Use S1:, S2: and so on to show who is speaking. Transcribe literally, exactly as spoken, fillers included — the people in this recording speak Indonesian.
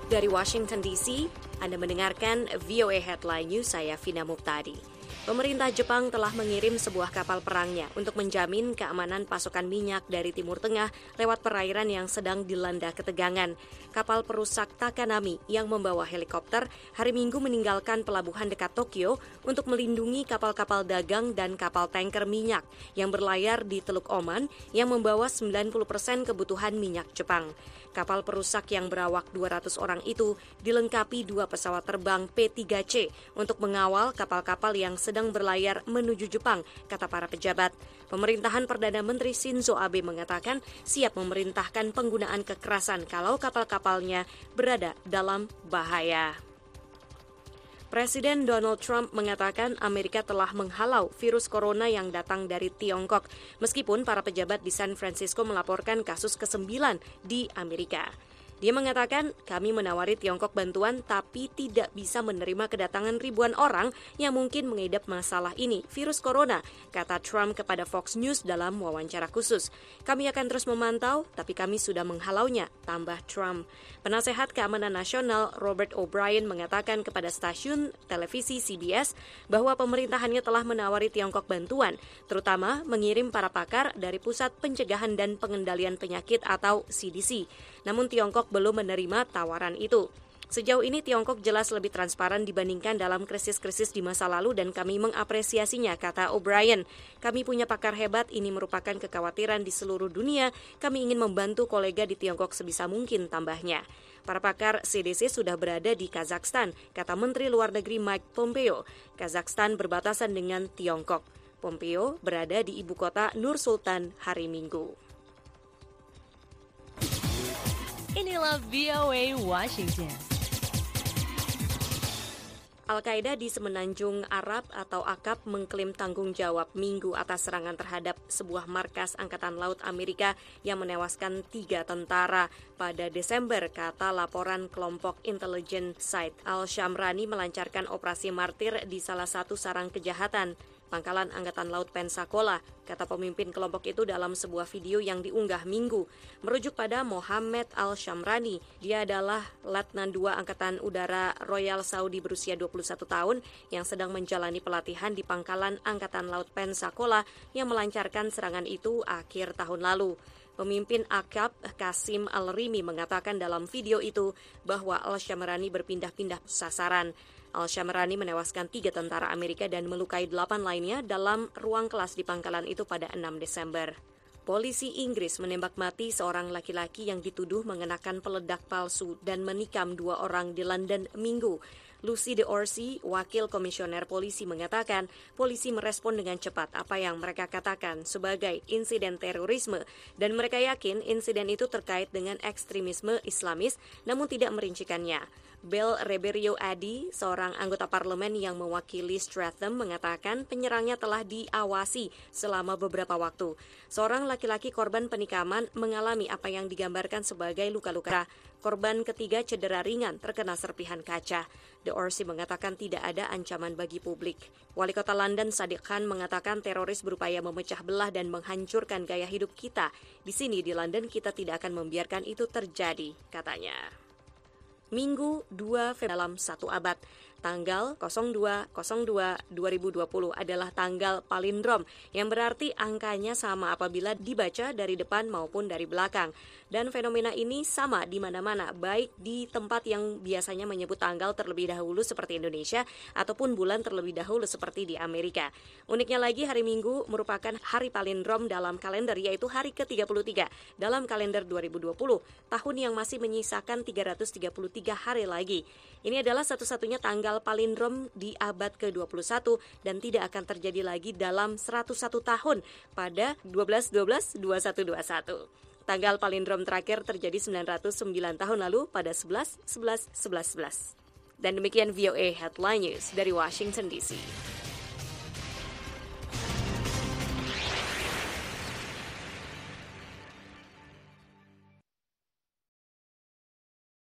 S1: Dari Washington D C, Anda mendengarkan V O A Headline News, saya Vina Muptadi. Pemerintah Jepang telah mengirim sebuah kapal perangnya untuk menjamin keamanan pasokan minyak dari Timur Tengah lewat perairan yang sedang dilanda ketegangan. Kapal perusak Takanami yang membawa helikopter hari Minggu meninggalkan pelabuhan dekat Tokyo untuk melindungi kapal-kapal dagang dan kapal tanker minyak yang berlayar di Teluk Oman yang membawa sembilan puluh persen kebutuhan minyak Jepang. Kapal perusak yang berawak dua ratus orang itu dilengkapi dua pesawat terbang P tiga C untuk mengawal kapal-kapal yang sedang berlayar menuju Jepang, kata para pejabat. Pemerintahan Perdana Menteri Shinzo Abe mengatakan siap memerintahkan penggunaan kekerasan kalau kapal-kapalnya berada dalam bahaya. Presiden Donald Trump mengatakan Amerika telah menghalau virus corona yang datang dari Tiongkok, meskipun para pejabat di San Francisco melaporkan kasus kesembilan di Amerika. Dia mengatakan, kami menawari Tiongkok bantuan tapi tidak bisa menerima kedatangan ribuan orang yang mungkin mengidap masalah ini, virus corona, kata Trump kepada Fox News dalam wawancara khusus. Kami akan terus memantau, tapi kami sudah menghalaunya, tambah Trump. Penasehat Keamanan Nasional Robert O'Brien mengatakan kepada stasiun televisi C B S bahwa pemerintahannya telah menawari Tiongkok bantuan, terutama mengirim para pakar dari Pusat Pencegahan dan Pengendalian Penyakit atau C D C. Namun Tiongkok belum menerima tawaran itu. Sejauh ini Tiongkok jelas lebih transparan dibandingkan dalam krisis-krisis di masa lalu dan kami mengapresiasinya, kata O'Brien. Kami punya pakar hebat, ini merupakan kekhawatiran di seluruh dunia. Kami ingin membantu kolega di Tiongkok sebisa mungkin, tambahnya. Para pakar C D C sudah berada di Kazakhstan, kata Menteri Luar Negeri Mike Pompeo. Kazakhstan berbatasan dengan Tiongkok. Pompeo berada di ibu kota Nur Sultan hari Minggu.
S2: Inilah V O A Washington.
S1: Al-Qaeda di Semenanjung Arab atau A Q A B mengklaim tanggung jawab Minggu atas serangan terhadap sebuah markas Angkatan Laut Amerika yang menewaskan tiga tentara pada Desember, kata laporan kelompok intelijen Said al-Shamrani melancarkan operasi martir di salah satu sarang kejahatan Pangkalan Angkatan Laut Pensacola, kata pemimpin kelompok itu dalam sebuah video yang diunggah Minggu. Merujuk pada Mohammed Al-Shamrani, dia adalah Letnan dua Angkatan Udara Royal Saudi berusia dua puluh satu tahun yang sedang menjalani pelatihan di Pangkalan Angkatan Laut Pensacola yang melancarkan serangan itu akhir tahun lalu. Pemimpin A Q A B, Qasim Al-Rimi, mengatakan dalam video itu bahwa Al-Shamrani berpindah-pindah sasaran. Al-Shamrani menewaskan tiga tentara Amerika dan melukai delapan lainnya dalam ruang kelas di pangkalan itu pada enam Desember. Polisi Inggris menembak mati seorang laki-laki yang dituduh mengenakan peledak palsu dan menikam dua orang di London Minggu. Lucy D'Orsey, wakil komisioner polisi, mengatakan polisi merespon dengan cepat apa yang mereka katakan sebagai insiden terorisme dan mereka yakin insiden itu terkait dengan ekstremisme Islamis namun tidak merincikannya. Bel Reberio Adi, seorang anggota parlemen yang mewakili Stratham, mengatakan penyerangnya telah diawasi selama beberapa waktu. Seorang laki-laki korban penikaman mengalami apa yang digambarkan sebagai luka-luka. Korban ketiga cedera ringan terkena serpihan kaca. D'Orsey mengatakan tidak ada ancaman bagi publik. Wali kota London Sadiq Khan mengatakan teroris berupaya memecah belah dan menghancurkan gaya hidup kita. Di sini di London kita tidak akan membiarkan itu terjadi, katanya. Minggu dua Februari dalam satu abad. Tanggal nol dua nol dua dua ribu dua puluh adalah tanggal palindrom yang berarti angkanya sama apabila dibaca dari depan maupun dari belakang. Dan fenomena ini sama di mana-mana, baik di tempat yang biasanya menyebut tanggal terlebih dahulu seperti Indonesia ataupun bulan terlebih dahulu seperti di Amerika. Uniknya lagi, hari Minggu merupakan hari palindrom dalam kalender, yaitu hari ke tiga puluh tiga dalam kalender dua ribu dua puluh, tahun yang masih menyisakan tiga ratus tiga puluh tiga hari lagi. Ini adalah satu-satunya tanggal palindrom di abad ke dua puluh satu dan tidak akan terjadi lagi dalam seratus satu tahun pada dua belas dua belas dua puluh satu dua puluh satu. Tanggal palindrom terakhir terjadi sembilan ratus sembilan tahun lalu pada sebelas sebelas sebelas sebelas. Dan demikian V O A Headline News dari Washington D C.